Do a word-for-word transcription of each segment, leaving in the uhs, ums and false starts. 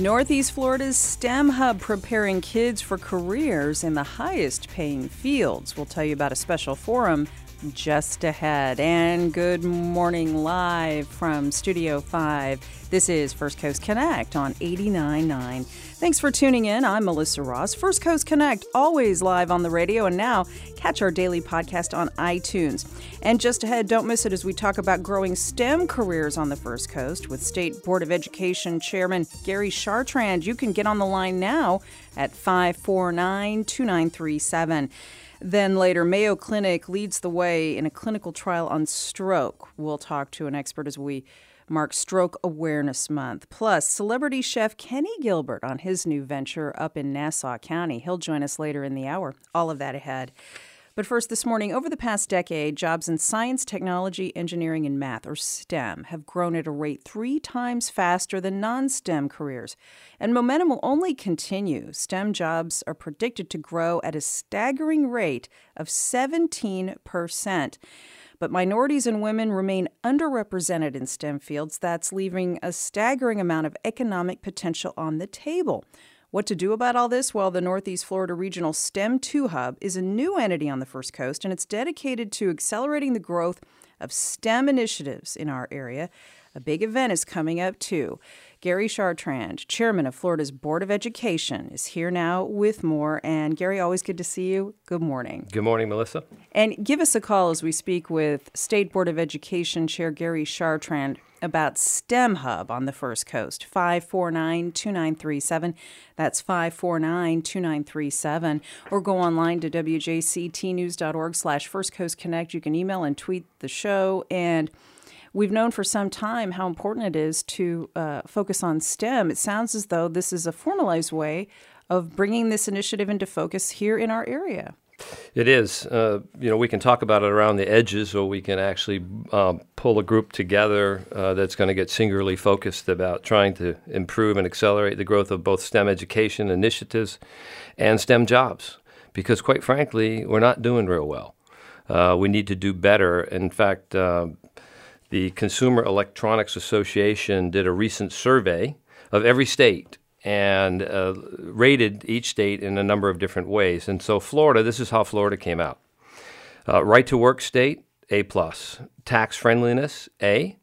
Northeast Florida's STEM hub preparing kids for careers in the highest paying fields. We'll tell you about a special forum just ahead. And good morning live from Studio five. This is First Coast Connect on eighty-nine point nine. Thanks for tuning in. I'm Melissa Ross. First Coast Connect, always live on the radio, and now catch our daily podcast on iTunes. And just ahead, don't miss it as we talk about growing STEM careers on the First Coast with State Board of Education Chairman Gary Chartrand. You can get on the line now at five four nine, two nine three seven. Then later, Mayo Clinic leads the way in a clinical trial on stroke. We'll talk to an expert as we mark Stroke Awareness Month. Plus, celebrity chef Kenny Gilbert on his new venture up in Nassau County. He'll join us later in the hour. All of that ahead. But first this morning, over the past decade, jobs in science, technology, engineering, and math, or STEM, have grown at a rate three times faster than non-STEM careers. And momentum will only continue. STEM jobs are predicted to grow at a staggering rate of seventeen percent. But minorities and women remain underrepresented in STEM fields. That's leaving a staggering amount of economic potential on the table. What to do about all this? Well, the Northeast Florida Regional STEM two Hub is a new entity on the First Coast, and it's dedicated to accelerating the growth of STEM initiatives in our area. A big event is coming up, too. Gary Chartrand, chairman of Florida's Board of Education, is here now with more. And Gary, always good to see you. Good morning. Good morning, Melissa. And give us a call as we speak with State Board of Education Chair Gary Chartrand about STEM Hub on the First Coast. five four nine, two nine three seven. That's five four nine, two nine three seven. Or go online to w j c t news dot org slash First Coast Connect. You can email and tweet the show. And we've known for some time how important it is to uh, focus on STEM. It sounds as though this is a formalized way of bringing this initiative into focus here in our area. It is. Uh, you know, we can talk about it around the edges, or we can actually um, pull a group together uh, that's going to get singularly focused about trying to improve and accelerate the growth of both STEM education initiatives and STEM jobs. Because quite frankly, we're not doing real well. Uh, we need to do better. In fact, uh, the Consumer Electronics Association did a recent survey of every state and uh, rated each state in a number of different ways. And so Florida, this is how Florida came out. Uh, right to work state, A plus. Tax friendliness, A.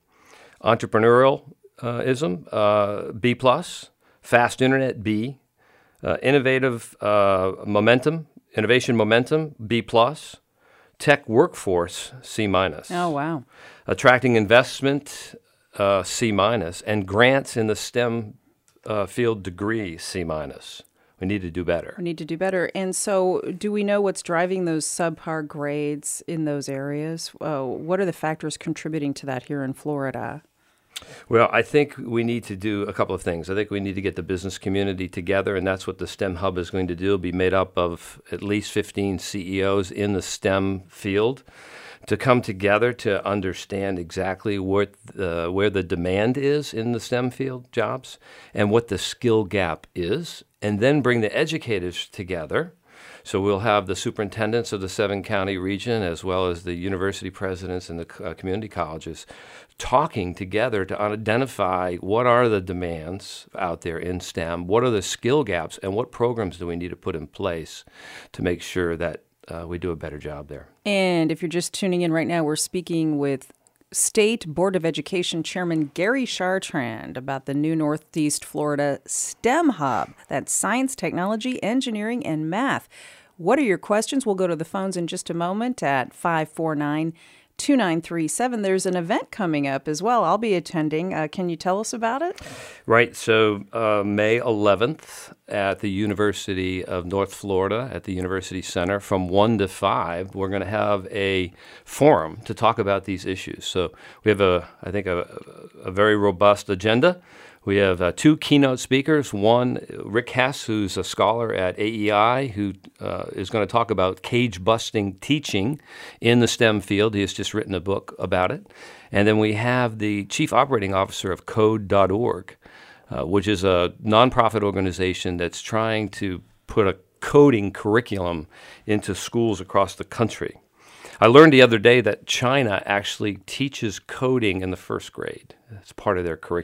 Entrepreneurialism, uh, B plus. Fast internet, B. Uh, innovative uh, momentum, innovation momentum, B plus. Tech workforce, C minus. Oh, wow. Attracting investment, uh, C minus. And grants in the STEM Uh, field degree, C minus. We need to do better. We need to do better. And so do we know what's driving those subpar grades in those areas? Uh, what are the factors contributing to that here in Florida? Well, I think we need to do a couple of things. I think we need to get the business community together, and that's what the STEM Hub is going to do. It'll be made up of at least fifteen C E Os in the STEM field to come together to understand exactly what the, where the demand is in the STEM field jobs and what the skill gap is, and then bring the educators together. So we'll have the superintendents of the seven-county region as well as the university presidents and the uh, community colleges talking together to identify what are the demands out there in STEM, what are the skill gaps, and what programs do we need to put in place to make sure that Uh, we do a better job there. And if you're just tuning in right now, we're speaking with State Board of Education Chairman Gary Chartrand about the new Northeast Florida STEM Hub. That's science, technology, engineering, and math. What are your questions? We'll go to the phones in just a moment at five four nine, two nine three seven. There's an event coming up as well. I'll be attending. Uh, can you tell us about it? Right. So uh, May eleventh at the University of North Florida at the University Center from one to five, we're going to have a forum to talk about these issues. So we have, a, I think, a, a very robust agenda. We have uh, two keynote speakers. One, Rick Hess, who's a scholar at A E I, who uh, is going to talk about cage-busting teaching in the STEM field. He has just written a book about it. And then we have the chief operating officer of code dot org, uh, which is a nonprofit organization that's trying to put a coding curriculum into schools across the country. I learned the other day that China actually teaches coding in the first grade. It's part of their curriculum.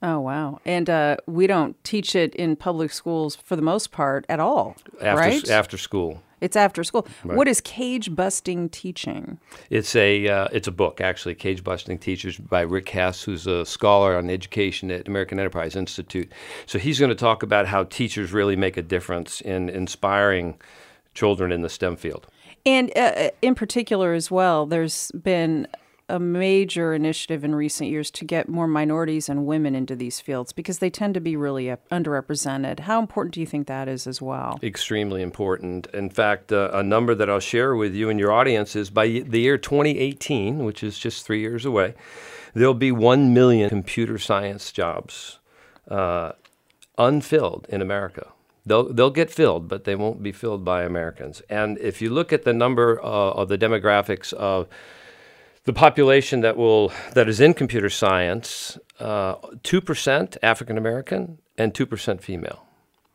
Oh, wow. And uh, we don't teach it in public schools for the most part at all, after, right? After school. It's after school. Right. What is Cage Busting Teaching? It's a uh, it's a book, actually, Cage Busting Teachers by Rick Hess, who's a scholar on education at American Enterprise Institute. So he's going to talk about how teachers really make a difference in inspiring children in the STEM field. And uh, in particular as well, there's been a major initiative in recent years to get more minorities and women into these fields because they tend to be really underrepresented. How important do you think that is as well? Extremely important. In fact, uh, a number that I'll share with you and your audience is by the year twenty eighteen, which is just three years away, there'll be one million computer science jobs uh, unfilled in America. They'll they'll get filled, but they won't be filled by Americans. And if you look at the number uh, of the demographics of the population that will that is in computer science, uh, two percent African American and two percent female.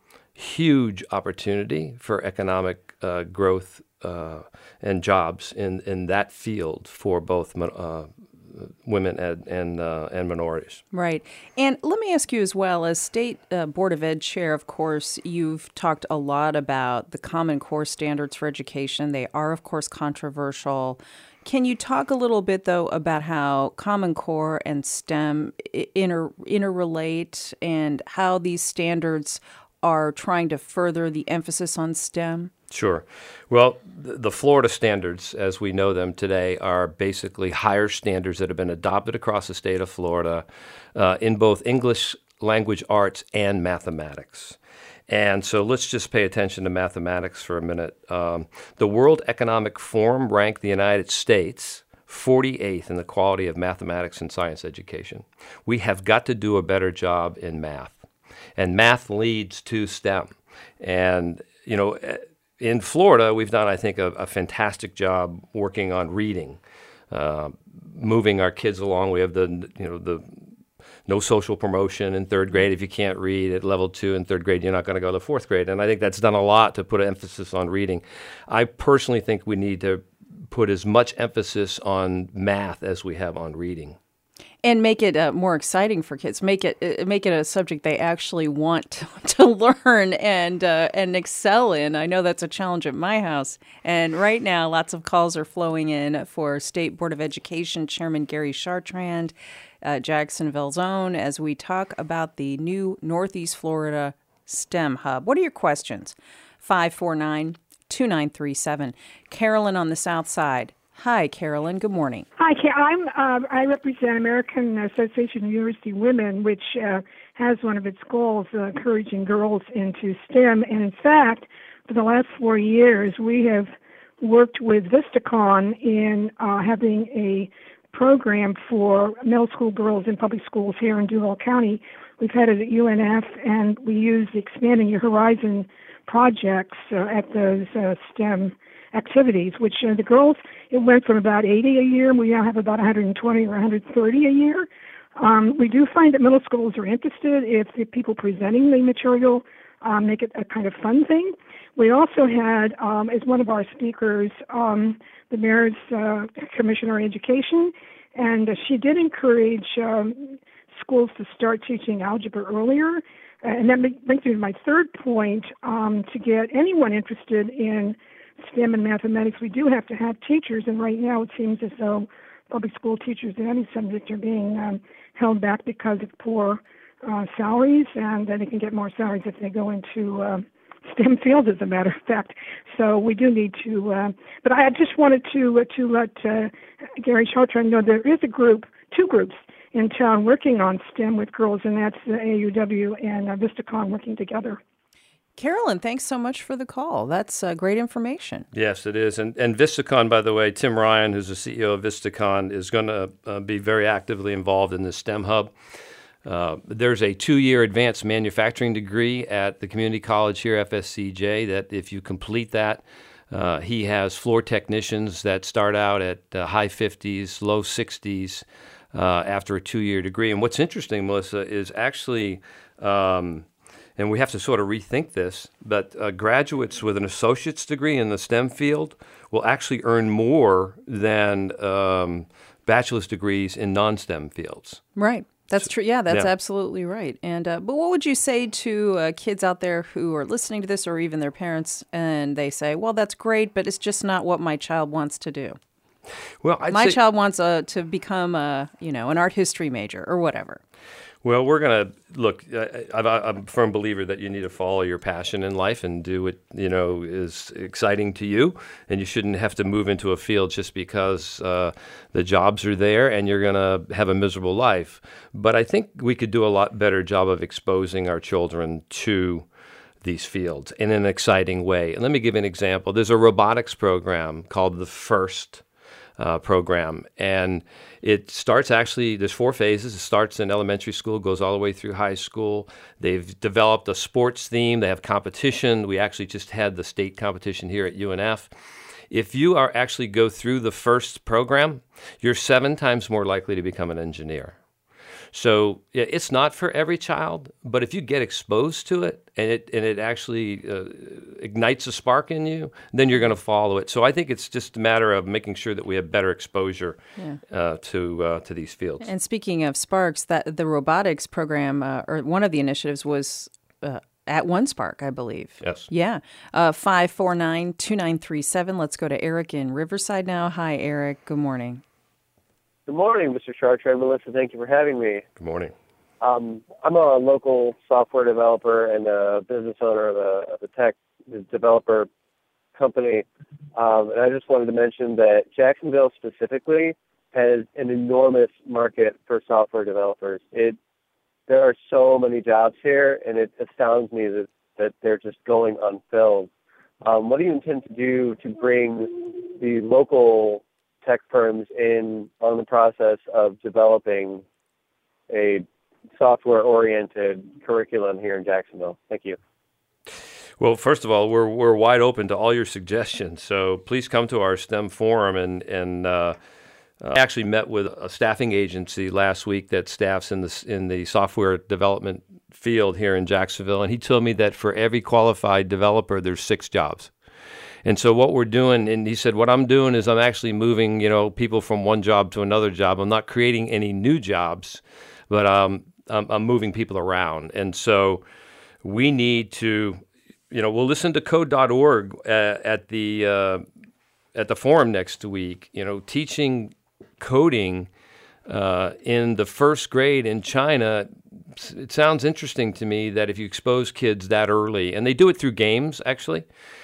Huge opportunity for economic uh, growth uh, and jobs in, in that field for both uh, women and and, uh, and minorities. Right. And let me ask you as well, as State uh, Board of Ed Chair, of course, you've talked a lot about the Common Core standards for education. They are, of course, controversial. Can you talk a little bit, though, about how Common Core and STEM inter interrelate and how these standards are trying to further the emphasis on STEM? Sure. Well, the Florida standards, as we know them today, are basically higher standards that have been adopted across the state of Florida uh, in both English language arts and mathematics. And so let's just pay attention to mathematics for a minute. Um, the World Economic Forum ranked the United States forty-eighth in the quality of mathematics and science education. We have got to do a better job in math. And math leads to STEM. And, you know, in Florida, we've done, I think, a, a fantastic job working on reading, uh, moving our kids along. We have the, you know, the no social promotion in third grade. If you can't read at level two in third grade, you're not going to go to fourth grade. And I think that's done a lot to put an emphasis on reading. I personally think we need to put as much emphasis on math as we have on reading. And make it uh, more exciting for kids. Make it uh, make it a subject they actually want to, to learn and uh, and excel in. I know that's a challenge at my house. And right now, lots of calls are flowing in for State Board of Education Chairman Gary Chartrand, uh, Jacksonville's own, as we talk about the new Northeast Florida STEM Hub. What are your questions? five four nine, two nine three seven. Carolyn on the South Side. Hi, Carolyn. Good morning. Hi, I'm uh, I represent American Association of University Women, which uh, has one of its goals uh, encouraging girls into STEM. And in fact, for the last four years, we have worked with VistaCon in uh, having a program for middle school girls in public schools here in Duval County. We've had it at U N F, and we use the Expanding Your Horizon projects uh, at those uh, STEM activities, which uh, the girls, it went from about eighty a year, and we now have about one hundred twenty or one hundred thirty a year. Um, we do find that middle schools are interested if the people presenting the material um, make it a kind of fun thing. We also had, um, as one of our speakers, um, the Mayor's uh, Commissioner of Education, and uh, she did encourage um, schools to start teaching algebra earlier. Uh, and that brings me to my third point, um, to get anyone interested in STEM and mathematics, we do have to have teachers, and right now it seems as though public school teachers in any subject are being um, held back because of poor uh, salaries, and uh, they can get more salaries if they go into uh, STEM fields, as a matter of fact. So we do need to, uh, but I just wanted to uh, to let uh, Gary Chartrand know there is a group, two groups in town working on STEM with girls, and that's the A U W and uh, VistaCon working together. Carolyn, thanks so much for the call. That's uh, great information. Yes, it is. And, and VistaCon, by the way, Tim Ryan, who's the C E O of VistaCon, is going to uh, be very actively involved in the STEM Hub. Uh, there's a two-year advanced manufacturing degree at the community college here, F S C J, that if you complete that, uh, he has floor technicians that start out at uh, high fifties, low sixties uh, after a two-year degree. And what's interesting, Melissa, is actually... Um, And we have to sort of rethink this, but uh, graduates with an associate's degree in the STEM field will actually earn more than um, bachelor's degrees in non-STEM fields. Right. That's true. Yeah, that's Yeah. absolutely right. And uh, but what would you say to uh, kids out there who are listening to this, or even their parents, and they say, "Well, that's great, but it's just not what my child wants to do." Well, I'd my say, child wants uh, to become a you know an art history major or whatever. Well, we're going to look. I, I, I'm a firm believer that you need to follow your passion in life and do what you know is exciting to you, and you shouldn't have to move into a field just because uh, the jobs are there and you're going to have a miserable life. But I think we could do a lot better job of exposing our children to these fields in an exciting way. And let me give you an example. There's a robotics program called the FIRST Uh, program, and it starts actually, there's four phases. It starts in elementary school, goes all the way through high school. They've developed a sports theme. They have competition. We actually just had the state competition here at U N F. If you are actually go through the FIRST program, you're seven times more likely to become an engineer. So yeah, it's not for every child, but if you get exposed to it and it and it actually uh, ignites a spark in you, then you're going to follow it. So I think it's just a matter of making sure that we have better exposure Yeah. uh, to uh, to these fields. And speaking of sparks, that the robotics program, uh, or one of the initiatives, was uh, at OneSpark, I believe. Yes. Yeah. Uh, five four nine, two nine three seven. Let's go to Eric in Riverside now. Hi, Eric. Good morning. Good morning, Mister Chartre and Melissa. Thank you for having me. Good morning. Um, I'm a local software developer and a business owner of a, of a tech developer company. Um, and I just wanted to mention that Jacksonville specifically has an enormous market for software developers. It There are so many jobs here, and it astounds me that, that they're just going unfilled. Um, what do you intend to do to bring the local tech firms in on the process of developing a software-oriented curriculum here in Jacksonville? Thank you. Well, first of all, we're we're wide open to all your suggestions. So please come to our STEM forum. And and uh, I actually met with a staffing agency last week that staffs in the in the software development field here in Jacksonville, and he told me that for every qualified developer, there's six jobs. And so what we're doing, and he said, what I'm doing is I'm actually moving, you know, people from one job to another job. I'm not creating any new jobs, but um, I'm, I'm moving people around. And so we need to, you know, we'll listen to code dot org uh, at the uh, at the forum next week. You know, teaching coding uh, in the first grade in China. It sounds interesting to me that if you expose kids that early, and they do it through games actually.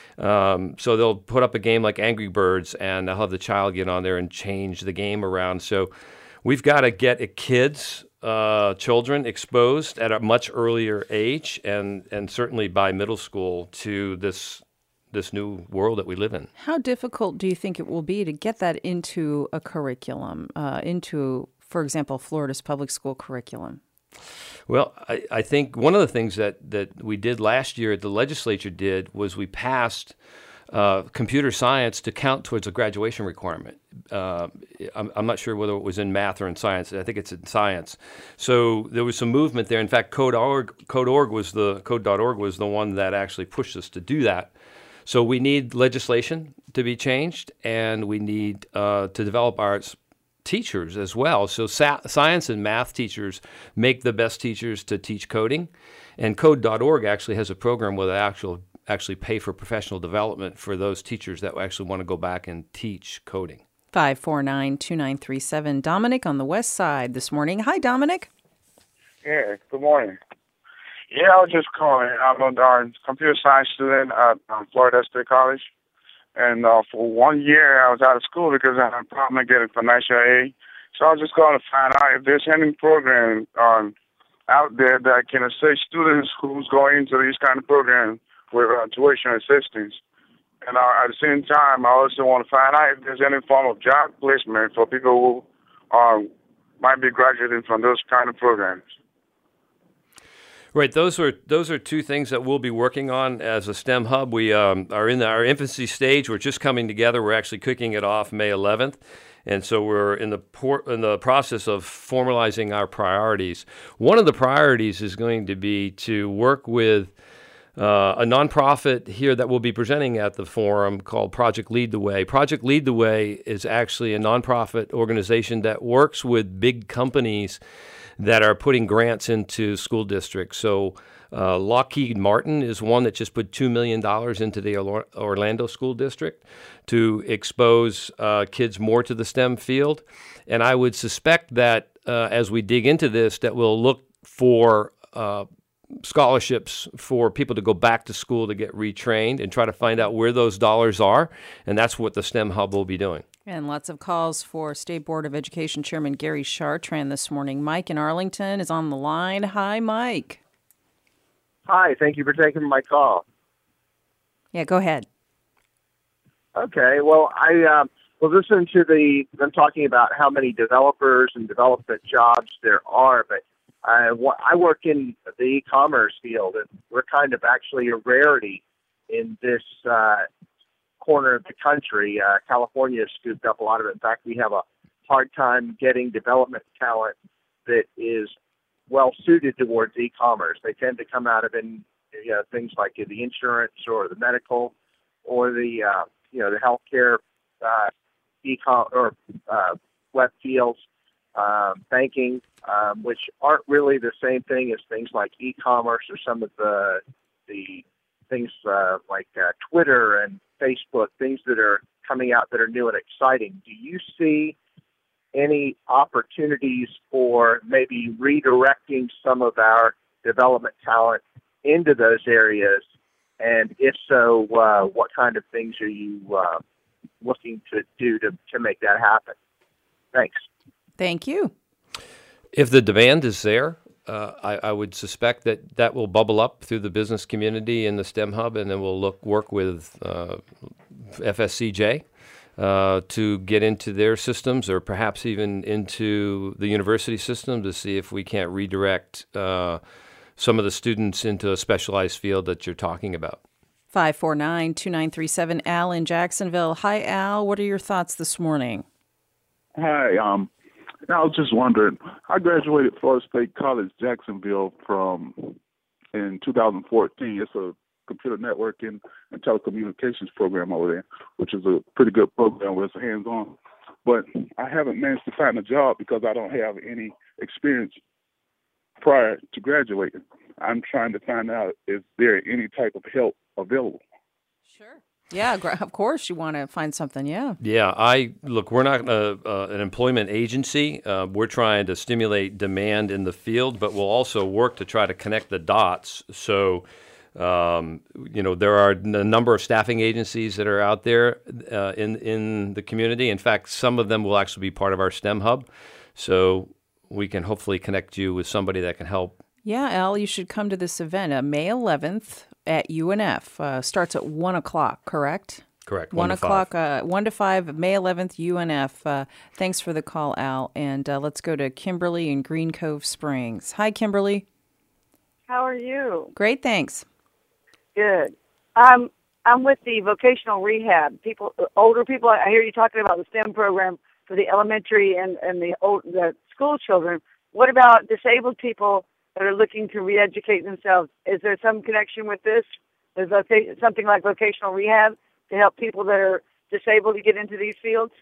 Um, so they'll put up a game like Angry Birds, and they'll have the child get on there and change the game around. So we've got to get a kids, uh, children exposed at a much earlier age, and, and certainly by middle school to this this new world that we live in. How difficult do you think it will be to get that into a curriculum, uh, into, for example, Florida's public school curriculum? Well, I, I think one of the things that, that we did last year, the legislature did, was we passed uh, computer science to count towards a graduation requirement. Uh, I'm, I'm not sure whether it was in math or in science. I think it's in science. So there was some movement there. In fact, code dot org, code dot org was the code dot org was the one that actually pushed us to do that. So we need legislation to be changed, and we need uh, to develop our teachers as well. So sa- science and math teachers make the best teachers to teach coding, and code dot org actually has a program where they actually actually pay for professional development for those teachers that actually want to go back and teach coding. five four nine, two nine three seven. Dominic on the west side this morning. Hi, Dominic. Yeah, good morning. Yeah, I was just calling. I'm a uh, computer science student at um, Florida State College. And uh, for one year, I was out of school because I had a problem getting financial aid. So I was just going to find out if there's any program um, out there that can assist students who's going into these kind of programs with uh, tuition assistance. And uh, at the same time, I also want to find out if there's any form of job placement for people who um, might be graduating from those kind of programs. Right, those are those are two things that we'll be working on as a STEM hub. We um, are in the, our infancy stage. We're just coming together. We're actually kicking it off May eleventh, and so we're in the por- in the process of formalizing our priorities. One of the priorities is going to be to work with uh, a nonprofit here that will be presenting at the forum called Project Lead the Way. Project Lead the Way is actually a nonprofit organization that works with big companies that are putting grants into school districts. So uh, Lockheed Martin is one that just put two million dollars into the Or- Orlando School District to expose uh, kids more to the STEM field. And I would suspect that uh, as we dig into this, that we'll look for uh, scholarships for people to go back to school to get retrained and try to find out where those dollars are. And that's what the STEM Hub will be doing. And lots of calls for State Board of Education Chairman Gary Chartrand this morning. Mike in Arlington is on the line. Hi, Mike. Hi, thank you for taking my call. Yeah, go ahead. Okay, well, I um, was listening to the them talking about how many developers and development jobs there are, but I, I work in the e-commerce field, and we're kind of actually a rarity in this uh, corner of the country. Uh, California has scooped up a lot of it. In fact, we have a hard time getting development talent that is well suited towards e-commerce. They tend to come out of in you know, things like the insurance or the medical or the uh, you know the healthcare uh, e-com or uh, web fields, uh, banking, um, which aren't really the same thing as things like e-commerce or some of the the things uh, like uh, Twitter and Facebook, things that are coming out that are new and exciting. Do you see any opportunities for maybe redirecting some of our development talent into those areas? And if so, uh, what kind of things are you uh, looking to do to, to make that happen? Thanks. Thank you. If the demand is there, uh, I, I would suspect that that will bubble up through the business community in the STEM Hub, and then we'll look work with uh, F S C J uh, to get into their systems, or perhaps even into the university system to see if we can't redirect uh, some of the students into a specialized field that you're talking about. five four nine, two nine three seven, Al in Jacksonville. Hi, Al. What are your thoughts this morning? Hi. Um, I was just wondering, I graduated Florida State College, Jacksonville from in two thousand fourteen. It's a computer networking and telecommunications program over there, which is a pretty good program where it's hands-on. But I haven't managed to find a job because I don't have any experience prior to graduating. I'm trying to find out, is there any type of help available? Sure. Yeah, of course you want to find something, yeah. Yeah, I look, we're not uh, uh, an employment agency. Uh, we're trying to stimulate demand in the field, but we'll also work to try to connect the dots. So, um, you know, there are a number of staffing agencies that are out there uh, in, in the community. In fact, some of them will actually be part of our STEM Hub. So we can hopefully connect you with somebody that can help. Yeah, Al, you should come to this event, uh, May eleventh at U N F. Uh, starts at one o'clock, correct? Correct. One, one o'clock, uh, one to five, May eleventh, U N F. Uh, thanks for the call, Al. And uh, let's go to Kimberly in Green Cove Springs. Hi, Kimberly. How are you? Great, thanks. Good. Um, I'm with the vocational rehab. People, older people. I hear you talking about the STEM program for the elementary and, and the old, the school children. What about disabled people that are looking to re-educate themselves? Is there some connection with this? Is there something like vocational rehab to help people that are disabled to get into these fields?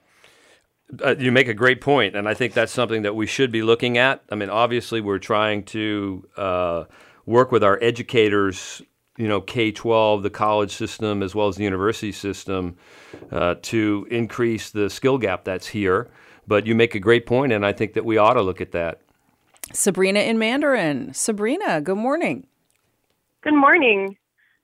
Uh, you make a great point, and I think that's something that we should be looking at. I mean, obviously, we're trying to uh, work with our educators, you know, K twelve, the college system, as well as the university system, uh, to increase the skill gap that's here. But you make a great point, and I think that we ought to look at that. Sabrina in Mandarin. Sabrina, good morning. Good morning.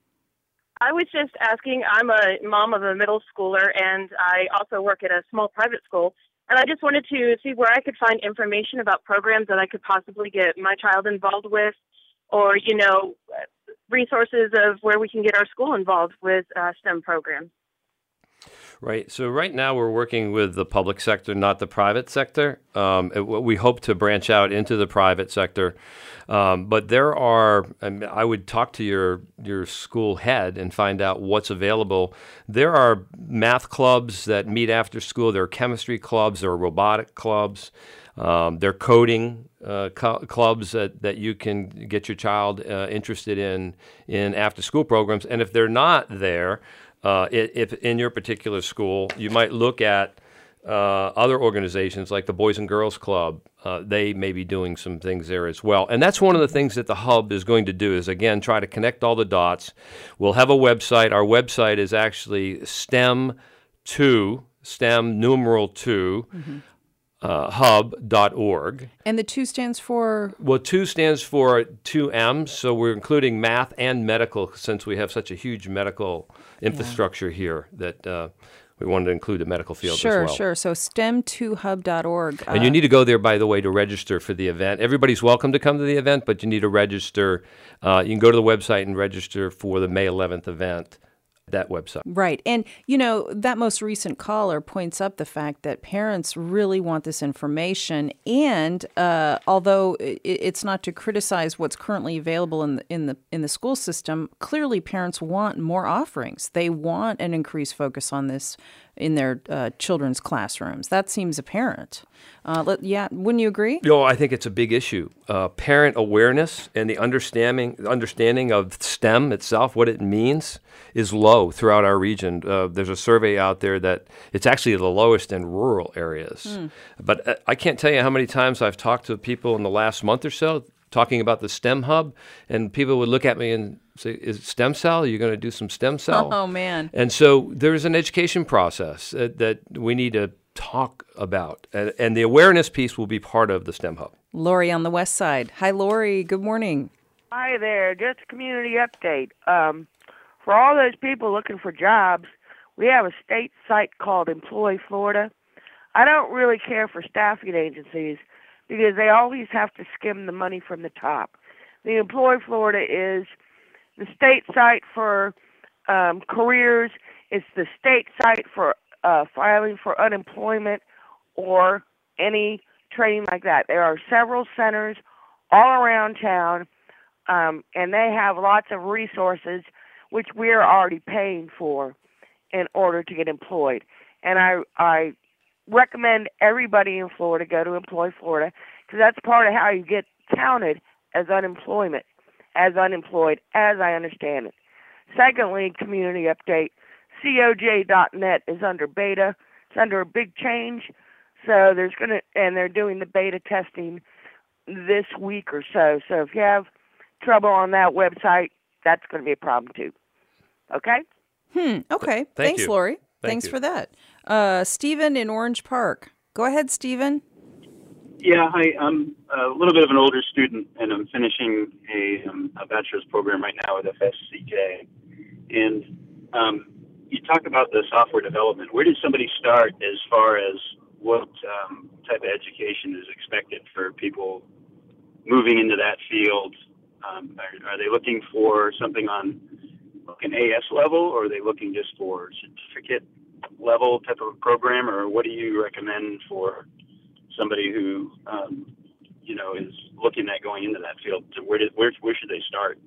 I was just asking, I'm a mom of a middle schooler, and I also work at a small private school, and I just wanted to see where I could find information about programs that I could possibly get my child involved with, or, you know, resources of where we can get our school involved with uh, STEM programs. Right. So right now we're working with the public sector, not the private sector. Um, it, we hope to branch out into the private sector. Um, but there are, I, mean, I would talk to your, your school head and find out what's available. There are math clubs that meet after school. There are chemistry clubs. There are robotic clubs. Um, there are coding uh, co- clubs that, that you can get your child uh, interested in, in after-school programs. And if they're not there, Uh, if in your particular school, you might look at uh, other organizations like the Boys and Girls Club, uh, they may be doing some things there as well. And that's one of the things that the hub is going to do is, again, try to connect all the dots. We'll have a website. Our website is actually STEM two, STEM numeral two, mm-hmm. uh, hub dot org. And the two stands for? Well, two stands for two M's, so we're including math and medical since we have such a huge medical infrastructure yeah. here that uh, we wanted to include the medical field sure, as well. Sure, sure. So STEM two hub dot org. And uh, you need to go there, by the way, to register for the event. Everybody's welcome to come to the event, but you need to register. Uh, you can go to the website and register for the May eleventh event. That website. Right. And, you know, that most recent caller points up the fact that parents really want this information. And uh, although it, it's not to criticize what's currently available in the, in the in the school system, clearly parents want more offerings. They want an increased focus on this in their uh, children's classrooms. That seems apparent. Uh, let, yeah, wouldn't you agree? No, I think it's a big issue. Uh, parent awareness and the understanding understanding of STEM itself, what it means, is low throughout our region. Uh, there's a survey out there that it's actually the lowest in rural areas. Mm. But uh, I can't tell you how many times I've talked to people in the last month or so talking about the STEM hub, and people would look at me and say, is it stem cell? Are you going to do some stem cell? Oh, man. And so there's an education process uh, that we need to talk about, and, and the awareness piece will be part of the STEM hub. Lori on the west side. Hi, Lori. Good morning. Hi there. Just a community update. Um, for all those people looking for jobs, we have a state site called Employ Florida. I don't really care for staffing agencies because they always have to skim the money from the top. The Employ Florida is the state site for um, careers. It's the state site for uh, filing for unemployment or any training like that. There are several centers all around town, um, and they have lots of resources which we're already paying for in order to get employed. And I, I recommend everybody in Florida go to Employ Florida because that's part of how you get counted as unemployment, as unemployed, as I understand it. Secondly, community update, C O J dot net is under beta. It's under a big change, so there's gonna and they're doing the beta testing this week or so. So if you have trouble on that website, that's going to be a problem too. Okay? Hmm. Okay. Thank Thanks, you. Lori. Thank Thanks you. for that. Uh, Stephen in Orange Park. Go ahead, Stephen. Yeah, hi. I'm a little bit of an older student, and I'm finishing a, um, a bachelor's program right now with F S C J. And um, you talk about the software development. Where did somebody start as far as what um, type of education is expected for people moving into that field? Um, are, are they looking for something on like an A S level, or are they looking just for certificate level type of program, or what do you recommend for somebody who, um, you know, is looking at going into that field? So where did where where should they start?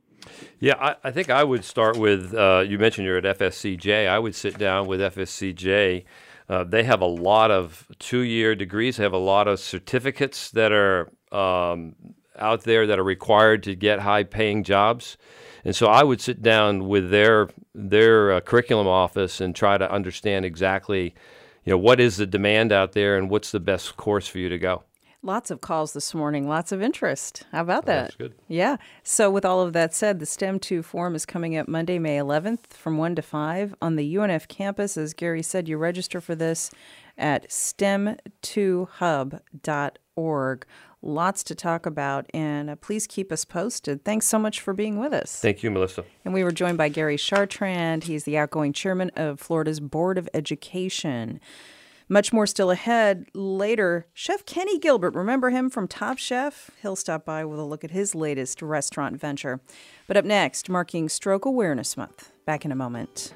Yeah, I, I think I would start with, uh, you mentioned you're at F S C J. I would sit down with F S C J. Uh, they have a lot of two-year degrees. They have a lot of certificates that are um, out there that are required to get high-paying jobs. And so I would sit down with their their uh, curriculum office and try to understand exactly, you know, what is the demand out there and what's the best course for you to go. Lots of calls this morning, lots of interest. How about that? Oh, that's good. Yeah. So with all of that said, the STEM two Forum is coming up Monday, May eleventh from one to five on the U N F campus. As Gary said, you register for this at stem two hub dot org. Lots to talk about, and uh, please keep us posted. Thanks so much for being with us. Thank you, Melissa. And we were joined by Gary Chartrand. He's the outgoing chairman of Florida's Board of Education. Much more still ahead. Later, Chef Kenny Gilbert, remember him from Top Chef? He'll stop by with a look at his latest restaurant venture. But up next, marking Stroke Awareness Month. Back in a moment.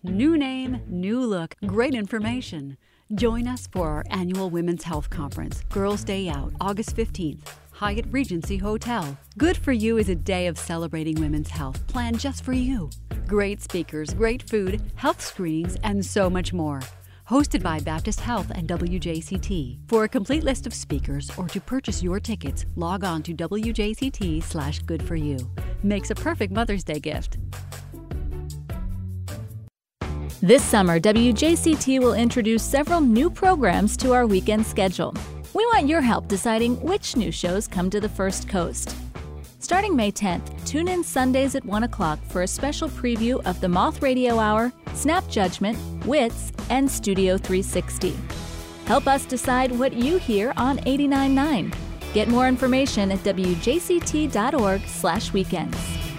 New name, new look, great information. Join us for our annual Women's Health Conference, Girls Day Out, August fifteenth. Hyatt Regency Hotel. Good for You is a day of celebrating women's health, planned just for you. Great speakers, great food, health screenings, and so much more. Hosted by Baptist Health and W J C T. For a complete list of speakers or to purchase your tickets, log on to W J C T slash good for you. Makes a perfect Mother's Day gift. This summer, W J C T will introduce several new programs to our weekend schedule. We want your help deciding which new shows come to the First Coast. Starting May tenth, tune in Sundays at one o'clock for a special preview of the Moth Radio Hour, Snap Judgment, Wits, and Studio three sixty. Help us decide what you hear on eighty-nine point nine. Get more information at W J C T dot org slash weekends.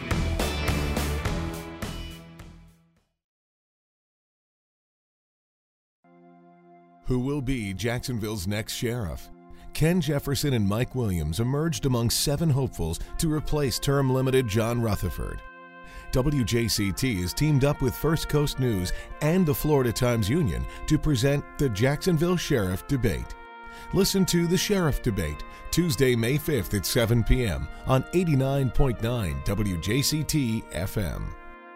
Who will be Jacksonville's next sheriff? Ken Jefferson and Mike Williams emerged among seven hopefuls to replace term-limited John Rutherford. W J C T is teamed up with First Coast News and the Florida Times-Union to present the Jacksonville Sheriff Debate. Listen to the Sheriff Debate, Tuesday, May fifth at seven p.m. on eighty-nine point nine W J C T F M.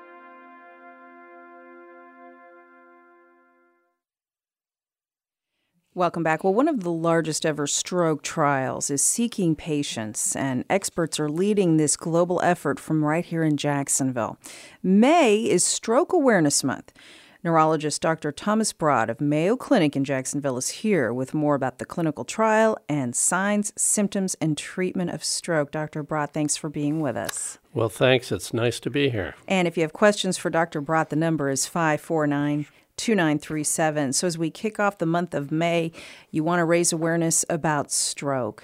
Welcome back. Well, one of the largest ever stroke trials is seeking patients, and experts are leading this global effort from right here in Jacksonville. May is Stroke Awareness Month. Neurologist Doctor Thomas Broad of Mayo Clinic in Jacksonville is here with more about the clinical trial and signs, symptoms, and treatment of stroke. Doctor Broad, thanks for being with us. Well, thanks. It's nice to be here. And if you have questions for Doctor Broad, the number is five four nine, two nine three seven. So as we kick off the month of May, you want to raise awareness about stroke.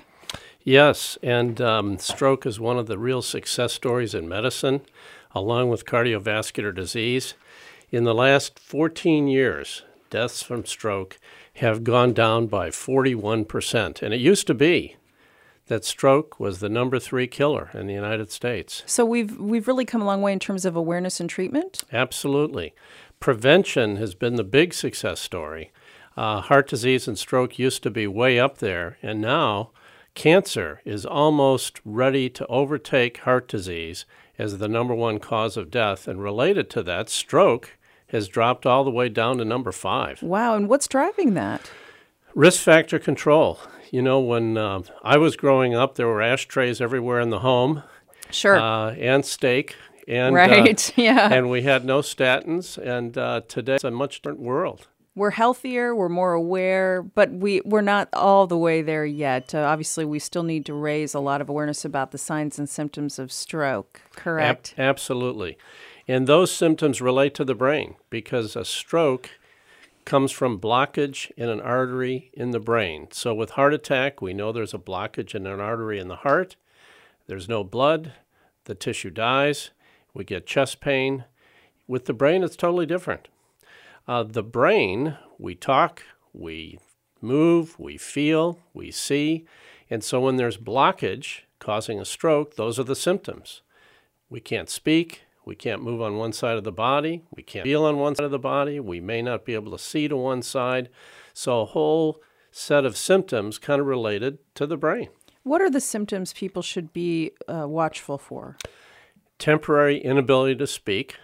Yes, and um, stroke is one of the real success stories in medicine, along with cardiovascular disease. In the last fourteen years, deaths from stroke have gone down by forty-one percent. And it used to be that stroke was the number three killer in the United States. So we've we've really come a long way in terms of awareness and treatment? Absolutely. Prevention has been the big success story. Uh, heart disease and stroke used to be way up there, and now cancer is almost ready to overtake heart disease as the number one cause of death. And related to that, stroke has dropped all the way down to number five. Wow, and what's driving that? Risk factor control. You know, when uh, I was growing up, there were ashtrays everywhere in the home. Sure. Uh, and steak. And, right, uh, yeah. And we had no statins, and uh, today it's a much different world. We're healthier, we're more aware, but we, we're not all the way there yet. Uh, obviously, we still need to raise a lot of awareness about the signs and symptoms of stroke, correct? Ab- absolutely. And those symptoms relate to the brain, because a stroke comes from blockage in an artery in the brain. So with heart attack, we know there's a blockage in an artery in the heart. There's no blood, the tissue dies. We get chest pain. With the brain, it's totally different. Uh, the brain, we talk, we move, we feel, we see. And so when there's blockage causing a stroke, those are the symptoms. We can't speak. We can't move on one side of the body. We can't feel on one side of the body. We may not be able to see to one side. So a whole set of symptoms kind of related to the brain. What are the symptoms people should be uh, watchful for? Temporary inability to speak,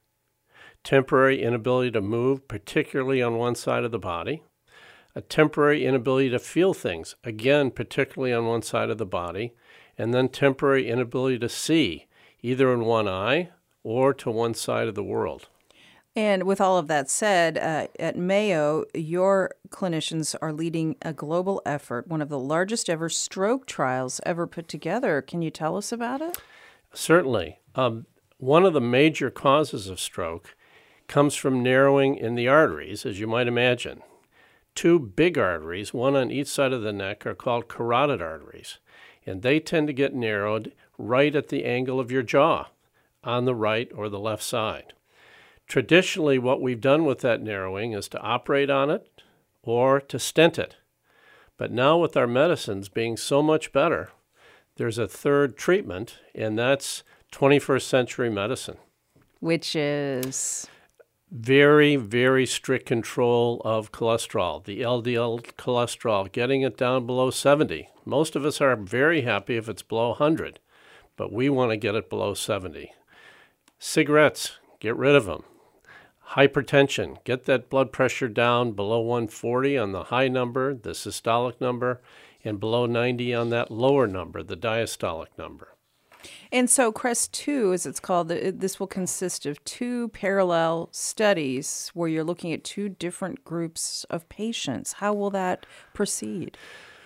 temporary inability to move, particularly on one side of the body, a temporary inability to feel things, again, particularly on one side of the body, and then temporary inability to see, either in one eye or to one side of the world. And with all of that said, uh, at Mayo, your clinicians are leading a global effort, one of the largest ever stroke trials ever put together. Can you tell us about it? Certainly. Um, one of the major causes of stroke comes from narrowing in the arteries, as you might imagine. Two big arteries, one on each side of the neck, are called carotid arteries, and they tend to get narrowed right at the angle of your jaw, on the right or the left side. Traditionally, what we've done with that narrowing is to operate on it or to stent it. But now with our medicines being so much better, there's a third treatment, and that's twenty-first century medicine. Which is? Very, very strict control of cholesterol, the L D L cholesterol, getting it down below seventy. Most of us are very happy if it's below one hundred, but we want to get it below seventy. Cigarettes, get rid of them. Hypertension, get that blood pressure down below one forty on the high number, the systolic number, and below ninety on that lower number, the diastolic number. And so CREST two, as it's called, this will consist of two parallel studies where you're looking at two different groups of patients. How will that proceed?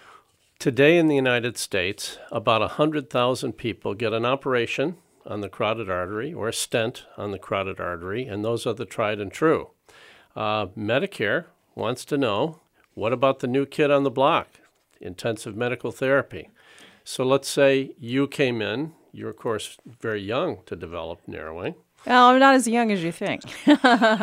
Today in the United States, about one hundred thousand people get an operation on the carotid artery or a stent on the carotid artery, and those are the tried and true. Uh, Medicare wants to know, what about the new kid on the block, intensive medical therapy? So let's say you came in, you're of course very young to develop narrowing. Well, I'm not as young as you think, but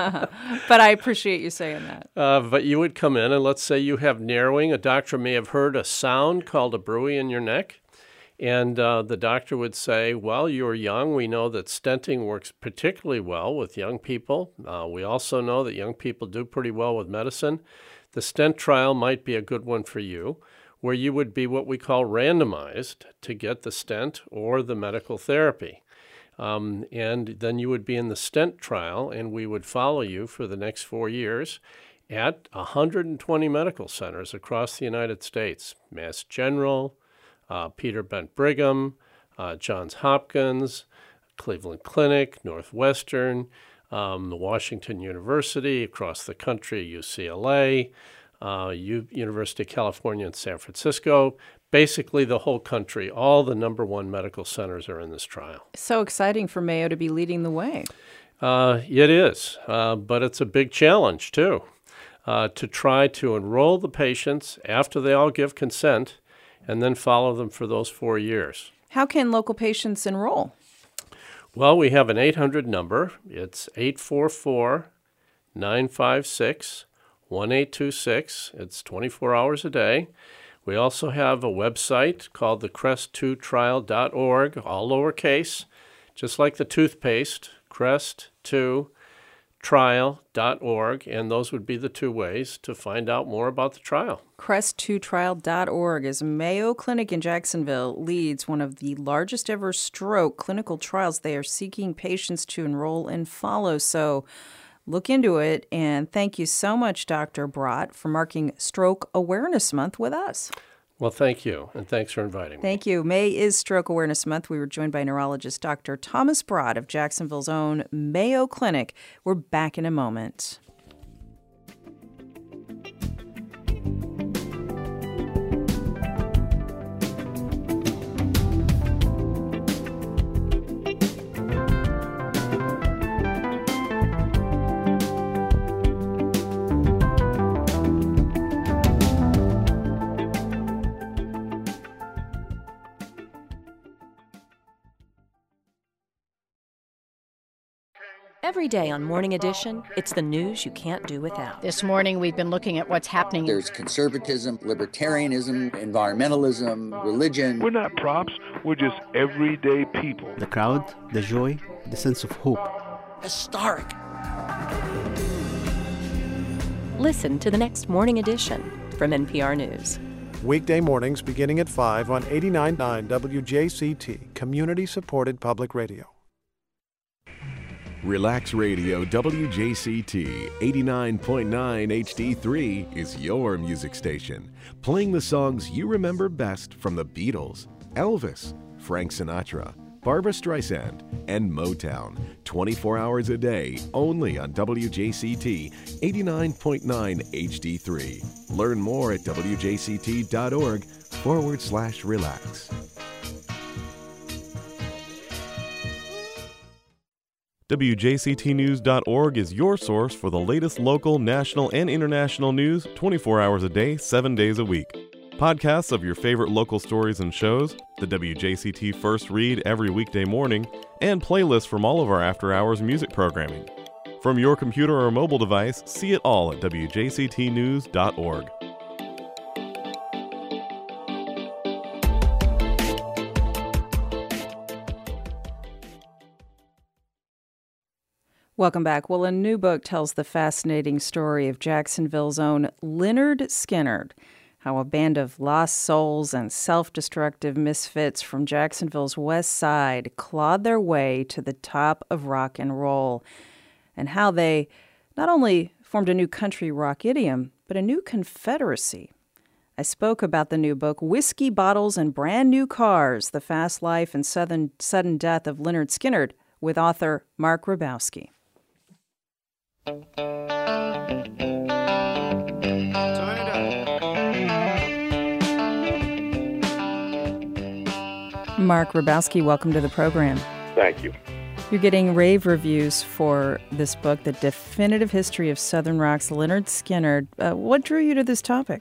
I appreciate you saying that. Uh, but you would come in and let's say you have narrowing. A doctor may have heard a sound called a bruit in your neck. And uh, the doctor would say, well, you're young. We know that stenting works particularly well with young people. Uh, we also know that young people do pretty well with medicine. The stent trial might be a good one for you, where you would be what we call randomized to get the stent or the medical therapy. Um, and then you would be in the stent trial, and we would follow you for the next four years at one hundred twenty medical centers across the United States, Mass General, Uh, Peter Bent Brigham, uh, Johns Hopkins, Cleveland Clinic, Northwestern, um, Washington University, across the country, U C L A, uh, U- University of California in San Francisco. Basically, the whole country, all the number one medical centers are in this trial. So exciting for Mayo to be leading the way. Uh, it is, uh, but it's a big challenge, too, uh, to try to enroll the patients after they all give consent and then follow them for those four years. How can local patients enroll? Well, we have an eight hundred number. It's eight four four, nine five six, one eight two six. It's twenty-four hours a day. We also have a website called the crest two trial dot org, all lowercase, just like the toothpaste, crest two trial dot org, and those would be the two ways to find out more about the trial. crest two trial dot org is Mayo Clinic in Jacksonville leads one of the largest ever stroke clinical trials. They are seeking patients to enroll and follow, so look into it. And thank you so much, Doctor Brott, for marking Stroke Awareness Month with us. Well, thank you, and thanks for inviting me. Thank you. May is Stroke Awareness Month. We were joined by neurologist Doctor Thomas Brott of Jacksonville's own Mayo Clinic. We're back in a moment. Every day on Morning Edition, it's the news you can't do without. This morning, we've been looking at what's happening. There's conservatism, libertarianism, environmentalism, religion. We're not props. We're just everyday people. The crowd, the joy, the sense of hope. Historic. Listen to the next Morning Edition from N P R News. Weekday mornings beginning at five on eighty-nine point nine W J C T, community-supported public radio. Relax Radio W J C T eighty-nine point nine H D three is your music station, playing the songs you remember best from the Beatles, Elvis, Frank Sinatra, Barbra Streisand, and Motown. twenty-four hours a day, only on W J C T eighty-nine point nine H D three. Learn more at W J C T dot org forward slash relax. W J C T news dot org is your source for the latest local, national, and international news twenty-four hours a day, seven days a week. Podcasts of your favorite local stories and shows, the W J C T First Read every weekday morning, and playlists from all of our after-hours music programming. From your computer or mobile device, see it all at W J C T news dot org. Welcome back. Well, a new book tells the fascinating story of Jacksonville's own Lynyrd Skynyrd, how a band of lost souls and self-destructive misfits from Jacksonville's west side clawed their way to the top of rock and roll, and how they not only formed a new country rock idiom, but a new confederacy. I spoke about the new book, Whiskey Bottles and Brand New Cars, The Fast Life and Sudden, Sudden Death of Lynyrd Skynyrd, with author Mark Grabowski. Mark Grabowski, welcome to the program. Thank you. You're getting rave reviews for this book, The Definitive History of Southern Rock's Lynyrd Skynyrd. Uh, what drew you to this topic?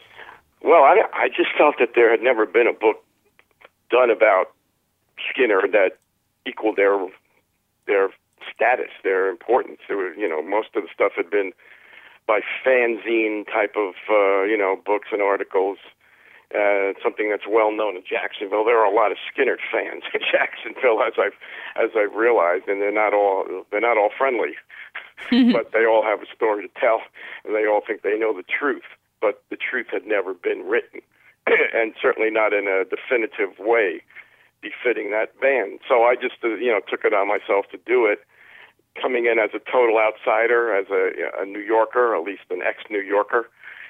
Well, I, I just felt that there had never been a book done about Skynyrd that equaled their their status, their importance. There were, you know, most of the stuff had been by fanzine type of, uh, you know, books and articles. Uh, something that's well known in Jacksonville. There are a lot of Skynyrd fans in Jacksonville, as I've as I've realized, and they're not all they're not all friendly, but they all have a story to tell, and they all think they know the truth. But the truth had never been written, and certainly not in a definitive way befitting that band. So I just, uh, you know, took it on myself to do it, coming in as a total outsider, as a, a New Yorker, at least an ex-New Yorker,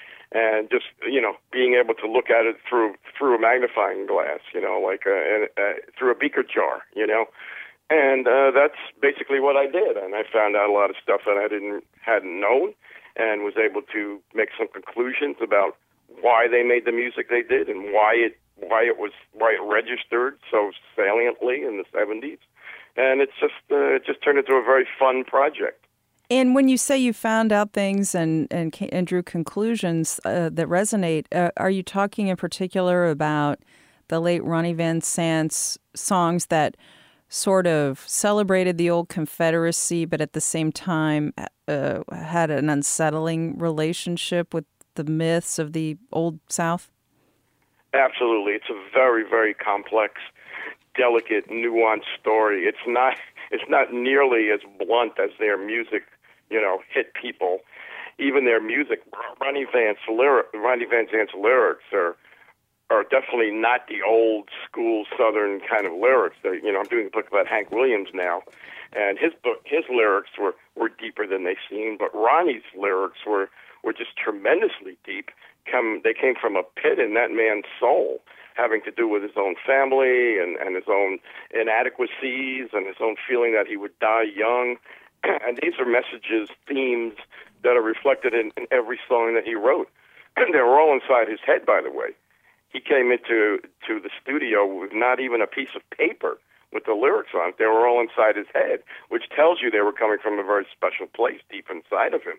and just, you know, being able to look at it through through a magnifying glass, you know, like a, a, a, through a beaker jar, you know. And uh, that's basically what I did, and I found out a lot of stuff that I didn't hadn't known, and was able to make some conclusions about why they made the music they did and why it why it was why it registered so saliently in the seventies. And it's just uh, it just turned into a very fun project. And when you say you found out things and and, and drew conclusions uh, that resonate, uh, are you talking in particular about the late Ronnie Van Zant's songs that sort of celebrated the old Confederacy, but at the same time uh, had an unsettling relationship with the myths of the Old South? Absolutely. It's a very, very complex, delicate, nuanced story. It's not it's not nearly as blunt as their music, you know, hit people. Even their music, Ronnie Van Zant's lyric, Ronnie Van Zant's lyrics are are definitely not the old school Southern kind of lyrics. They're, you know, I'm doing a book about Hank Williams now, and his book, his lyrics were, were deeper than they seemed. But Ronnie's lyrics were, were just tremendously deep. Come, they came from a pit in that man's soul, having to do with his own family and, and his own inadequacies and his own feeling that he would die young. And these are messages, themes that are reflected in, in every song that he wrote. And they were all inside his head, by the way. He came into to the studio with not even a piece of paper with the lyrics on it. They were all inside his head, which tells you they were coming from a very special place deep inside of him.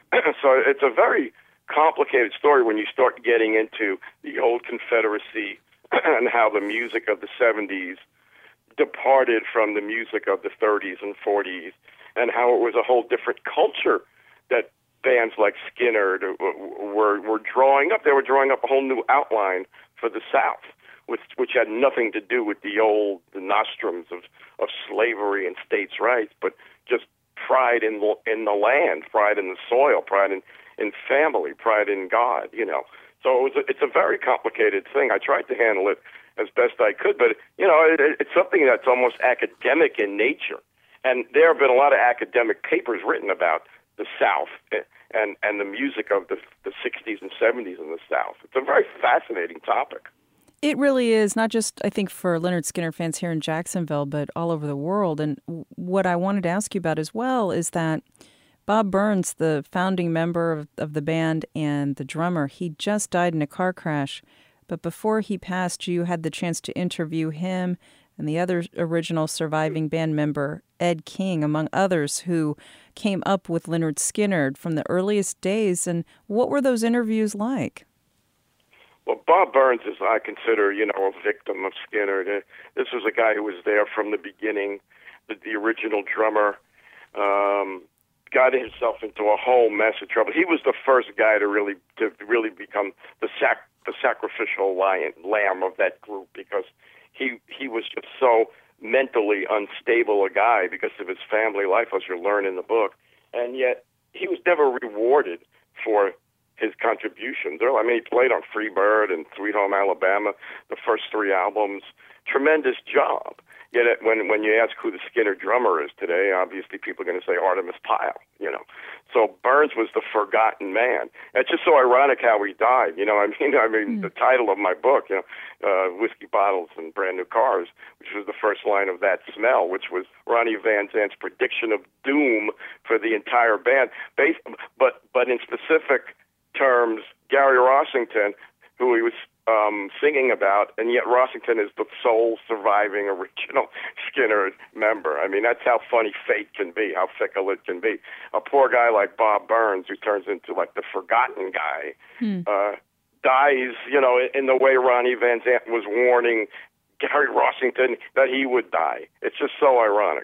So it's a very complicated story when you start getting into the old Confederacy and how the music of the seventies departed from the music of the thirties and forties, and how it was a whole different culture that bands like Skynyrd were were drawing up. They were drawing up a whole new outline for the South, which which had nothing to do with the old the nostrums of, of slavery and states' rights, but just pride in the, in the land, pride in the soil, pride in, in family, pride in God, you know. So it was a, it's a very complicated thing. I tried to handle it as best I could, but, you know, it, it's something that's almost academic in nature. And there have been a lot of academic papers written about the South and, and the music of the, the sixties and seventies in the South. It's a very fascinating topic. It really is, not just, I think, for Lynyrd Skynyrd fans here in Jacksonville, but all over the world. And what I wanted to ask you about as well is that Bob Burns, the founding member of, of the band and the drummer, he just died in a car crash. But before he passed, you had the chance to interview him and the other original surviving band member, Ed King, among others, who came up with Lynyrd Skynyrd from the earliest days. And what were those interviews like? Well, Bob Burns is, I consider, you know, a victim of Skynyrd. This was a guy who was there from the beginning, the, the original drummer, um, got himself into a whole mess of trouble. He was the first guy to really to really become the sac the sacrificial lion lamb of that group, because he he was just so mentally unstable a guy because of his family life, as you learn in the book. And yet he was never rewarded for his contributions. I mean, he played on Free Bird and Sweet Home Alabama, the first three albums. Tremendous job. Yet it, when when you ask who the Skinner drummer is today, obviously people are going to say Artemis Pyle, you know. So Burns was the forgotten man. It's just so ironic how he died, you know. I mean, I mean, mm. the title of my book, you know, uh, Whiskey Bottles and Brand New Cars, which was the first line of That Smell, which was Ronnie Van Zant's prediction of doom for the entire band. Based, but but in specific terms, Gary Rossington, who he was um, singing about, and yet Rossington is the sole surviving original Skinner member. I mean, that's how funny fate can be, how fickle it can be. A poor guy like Bob Burns, who turns into like the forgotten guy, hmm. uh, dies, you know, in the way Ronnie Van Zant was warning Gary Rossington that he would die. It's just so ironic.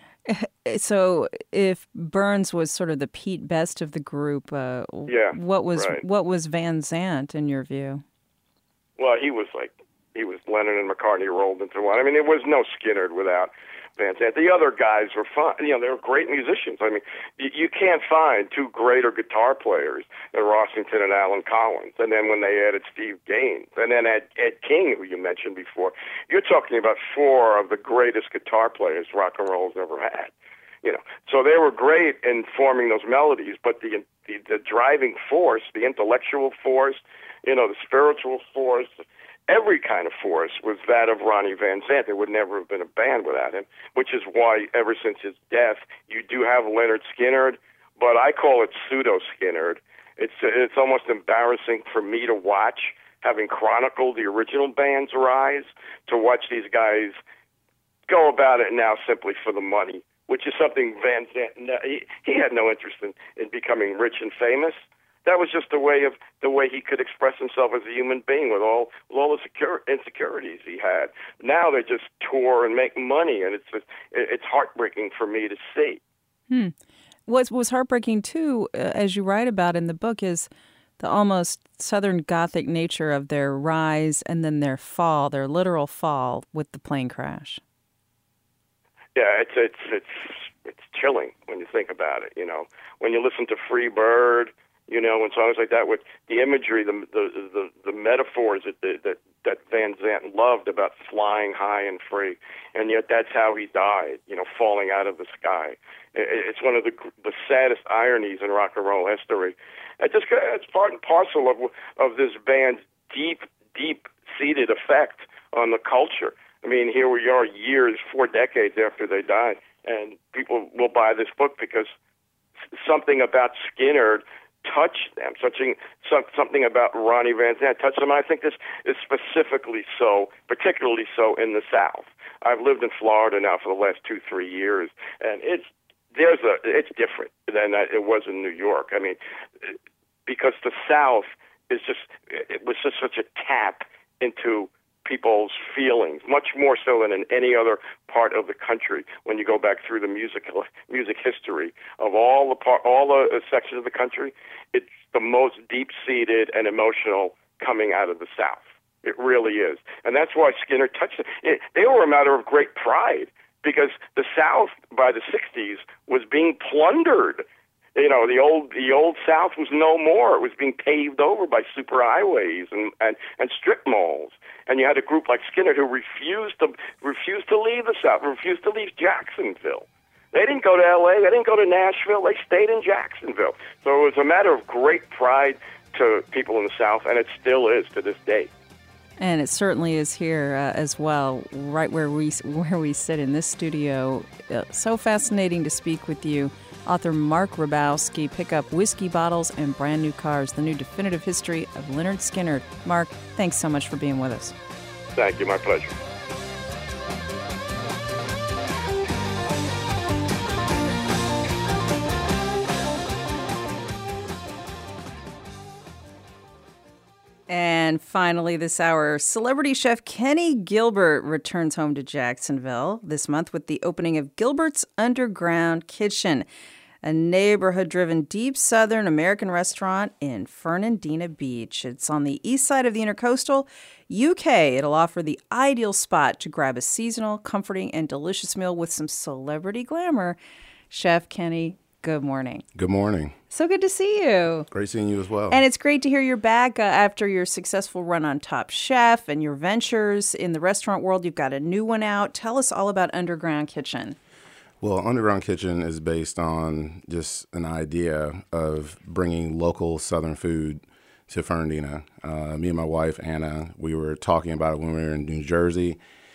So, if Burns was sort of the Pete Best of the group, uh, yeah, what was right. what was Van Zant in your view? Well, he was like he was Lennon and McCartney rolled into one. I mean, there was no Skinner without Van Zant. The other guys were fun. You know, they were great musicians. I mean, you, you can't find two greater guitar players than Rossington and Alan Collins. And then when they added Steve Gaines, and then Ed, Ed King, who you mentioned before, you're talking about four of the greatest guitar players rock and roll's ever had. You know, so they were great in forming those melodies, but the, the the driving force, the intellectual force, you know, the spiritual force, every kind of force was that of Ronnie Van Zant. There would never have been a band without him, which is why ever since his death, you do have Leonard Skinner, but I call it pseudo-Skinner. It's it's almost embarrassing for me to watch, having chronicled the original band's rise, to watch these guys go about it now simply for the money, which is something Van Zant, he, he had no interest in, in becoming rich and famous. That was just the way of the way he could express himself as a human being with all with all the secure, insecurities he had. Now they just tour and make money, and it's just, it's heartbreaking for me to see. Hmm. What was heartbreaking too, uh, as you write about in the book, is the almost Southern Gothic nature of their rise and then their fall, their literal fall with the plane crash. Yeah, it's it's it's it's chilling when you think about it. You know, when you listen to Free Bird, you know, and songs like that, with the imagery, the the the, the metaphors that, that that Van Zant loved about flying high and free, and yet that's how he died. You know, falling out of the sky. It's one of the the saddest ironies in rock and roll history. It just it's part and parcel of of this band's deep, deep seated effect on the culture. I mean, here we are years, four decades after they died, and people will buy this book because something about Skinner touched them, something, something about Ronnie Van Zant touched them. I think this is specifically so, particularly so in the South. I've lived in Florida now for the last two, three years, and it's there's a it's different than it was in New York. I mean, because the South is just it was just such a tap into people's feelings, much more so than in any other part of the country. When you go back through the music music history of all the part, all the sections of the country, it's the most deep-seated and emotional coming out of the South. It really is, and that's why Skinner touched it. it they were a matter of great pride because the South by the sixties was being plundered. You know, the old the old South was no more. It was being paved over by superhighways and, and, and strip malls. And you had a group like Skinner who refused to refused to leave the South, refused to leave Jacksonville. They didn't go to L A, they didn't go to Nashville, they stayed in Jacksonville. So it was a matter of great pride to people in the South, and it still is to this day. And it certainly is here uh, as well, right where we where we sit in this studio. Uh, so fascinating to speak with you. Author Mark Ribowski. Pick up Whiskey Bottles and Brand New Cars, the new definitive history of Lynyrd Skynyrd. Mark, thanks so much for being with us. Thank you. My pleasure. And finally this hour, celebrity chef Kenny Gilbert returns home to Jacksonville this month with the opening of Gilbert's Underground Kitchen. a neighborhood-driven deep Southern American restaurant in Fernandina Beach. It's on the east side of the Intercoastal. U K, it'll offer the ideal spot to grab a seasonal, comforting, and delicious meal with some celebrity glamour. Chef Kenny, good morning. Good morning. So good to see you. Great seeing you as well. And it's great to hear you're back uh, after your successful run on Top Chef and your ventures in the restaurant world. You've got a new one out. Tell us all about Underground Kitchen. Well, Underground Kitchen is based on just an idea of bringing local Southern food to Fernandina. Uh, me and my wife, Anna, we were talking about it when we were in New Jersey,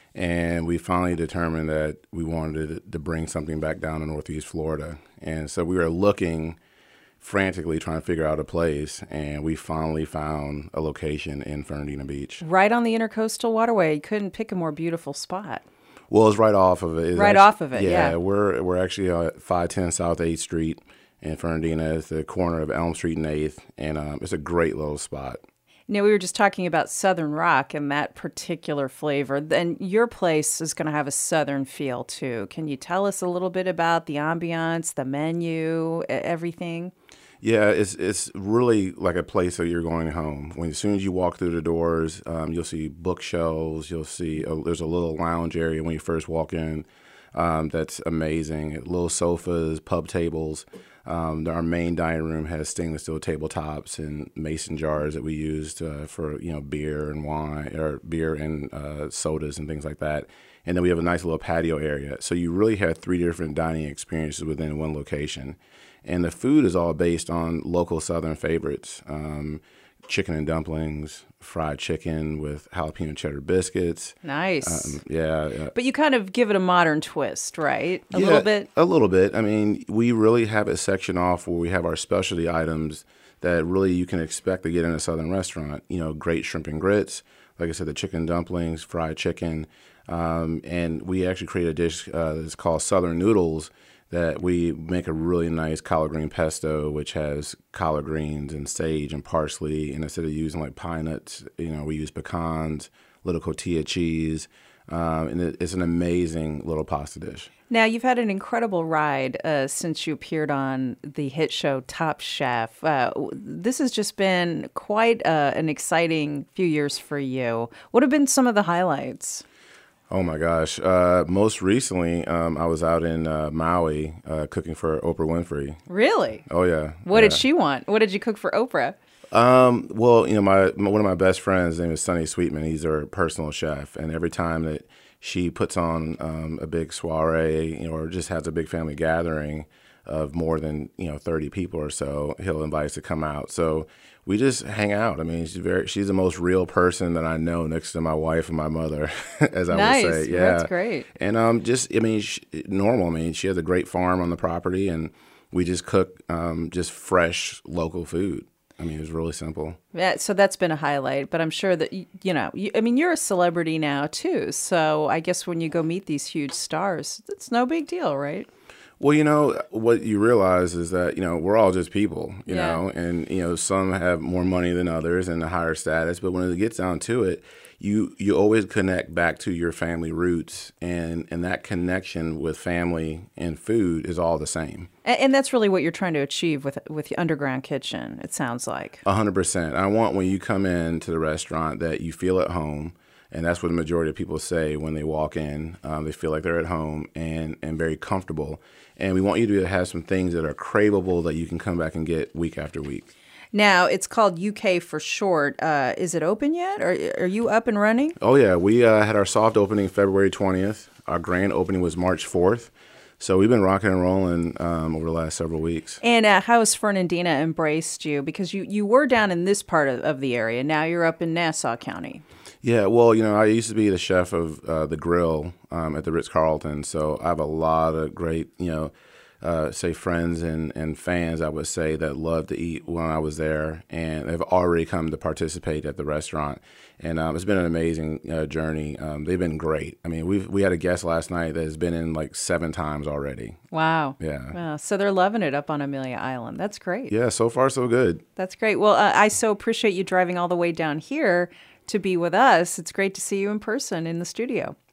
and we finally determined that we wanted to bring something back down to Northeast Florida. And so we were looking frantically trying to figure out a place, and we finally found a location in Fernandina Beach. Right on the Intercoastal Waterway. You couldn't pick a more beautiful spot. Well, it's right off of it. It's right actually, off of it, yeah. Yeah, we're we're actually at five ten South eighth Street in Fernandina. It's the corner of Elm Street and eighth, and um, it's a great little spot. Now, we were just talking about Southern Rock and that particular flavor. Then your place is going to have a Southern feel, too. Can you tell us a little bit about the ambiance, the menu, everything? Yeah, it's it's really like a place that you're going home. When as soon as you walk through the doors, um, you'll see bookshelves. You'll see a, there's a little lounge area when you first walk in. Um, that's amazing. Little sofas, pub tables. Um, our main dining room has stainless steel tabletops and mason jars that we used uh, for you know beer and wine or beer and uh, sodas and things like that. And then we have a nice little patio area. So you really have three different dining experiences within one location. And the food is all based on local Southern favorites. Um, chicken and dumplings, fried chicken with jalapeno cheddar biscuits. Nice. Um, yeah, yeah. But you kind of give it a modern twist, right? A yeah, little bit? A little bit. I mean, we really have a section off where we have our specialty items that really you can expect to get in a Southern restaurant. You know, great shrimp and grits. Like I said, the chicken dumplings, fried chicken. Um, and we actually create a dish uh, that's called Southern Noodles, that we make a really nice collard green pesto, which has collard greens and sage and parsley. And instead of using like pine nuts, you know, we use pecans, little cotija cheese. Um, and it, it's an amazing little pasta dish. Now, you've had an incredible ride uh, since you appeared on the hit show Top Chef. Uh, this has just been quite uh, an exciting few years for you. What have been some of the highlights? Oh, my gosh. Uh, most recently, um, I was out in uh, Maui uh, cooking for Oprah Winfrey. Really? Oh, yeah. What yeah. did she want? What did you cook for Oprah? Um, well, you know, my, my one of my best friends, his name is Sonny Sweetman. He's her personal chef. And every time that she puts on um, a big soiree, you know, or just has a big family gathering of more than, you know, thirty people or so, he'll invite us to come out. So we just hang out. I mean, she's very, she's the most real person that I know next to my wife and my mother, as I nice. would say. Yeah. That's great. And um, just, I mean, she, normal. I mean, she has a great farm on the property, and we just cook um, just fresh local food. I mean, it was really simple. Yeah, so that's been a highlight, but I'm sure that, you know, you, I mean, you're a celebrity now, too. So I guess when you go meet these huge stars, it's no big deal, right? Well, you know, what you realize is that, you know, we're all just people, you yeah. know, and, you know, some have more money than others and a higher status. But when it gets down to it, you you always connect back to your family roots, and, and that connection with family and food is all the same. And, and that's really what you're trying to achieve with with the Underground Kitchen, it sounds like. A hundred percent. I want when you come into the restaurant that you feel at home. And that's what the majority of people say when they walk in. Um, they feel like they're at home and, and very comfortable. And we want you to have some things that are craveable that you can come back and get week after week. Now, it's called U K for short. Uh, is it open yet? Are, are you up and running? Oh, yeah. We uh, had our soft opening February twentieth. Our grand opening was March fourth. So we've been rocking and rolling um, over the last several weeks. And uh, how has Fernandina embraced you? Because you, you were down in this part of, of the area. Now you're up in Nassau County. Yeah, well, you know, I used to be the chef of uh, the grill um, at the Ritz-Carlton, so I have a lot of great, you know, uh, say friends and, and fans, I would say, that loved to eat when I was there, and have already come to participate at the restaurant. And um, it's been an amazing uh, journey. Um, they've been great. I mean, we we had a guest last night that has been in like seven times already. Wow. Yeah. Wow. So they're loving it up on Amelia Island. That's great. Yeah, so far so good. That's great. Well, uh, I so appreciate you driving all the way down here to be with us. It's great to see you in person in the studio.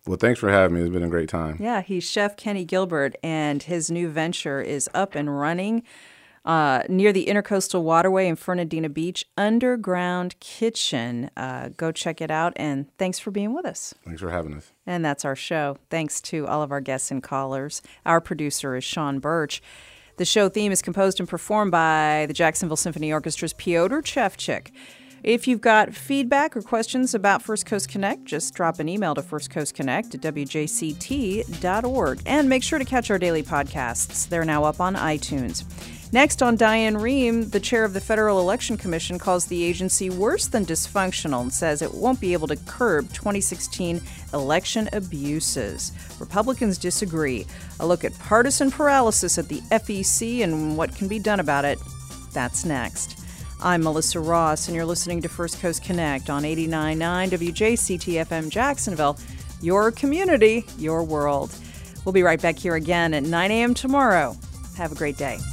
Well, thanks for having me. It's been a great time. Yeah, he's Chef Kenny Gilbert, and his new venture is up and running uh, near the Intercoastal Waterway in Fernandina Beach, Underground Kitchen. Uh, go check it out, and thanks for being with us. Thanks for having us. And that's our show. Thanks to all of our guests and callers. Our producer is Sean Birch. The show theme is composed and performed by the Jacksonville Symphony Orchestra's Piotr Chevchik. If you've got feedback or questions about First Coast Connect, just drop an email to first coast connect at w j c t dot org. And make sure to catch our daily podcasts. They're now up on iTunes. Next on Diane Rehm, the chair of the Federal Election Commission calls the agency worse than dysfunctional and says it won't be able to curb twenty sixteen election abuses. Republicans disagree. A look at partisan paralysis at the F E C and what can be done about it. That's next. I'm Melissa Ross, and you're listening to First Coast Connect on eighty-nine point nine W J C T F M Jacksonville, your community, your world. We'll be right back here again at nine a.m. tomorrow. Have a great day.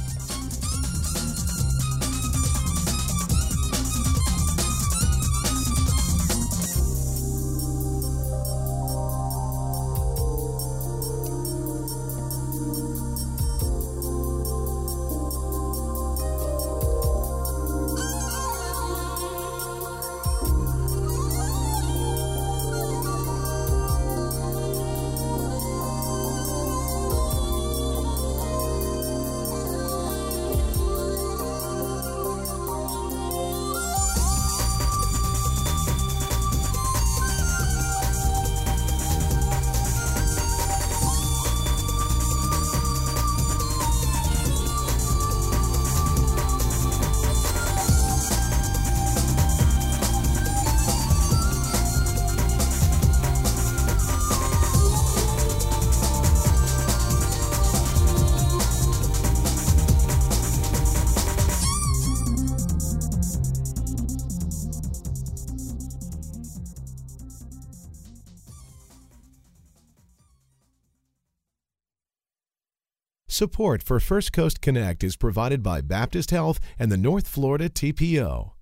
Support for First Coast Connect is provided by Baptist Health and the North Florida T P O.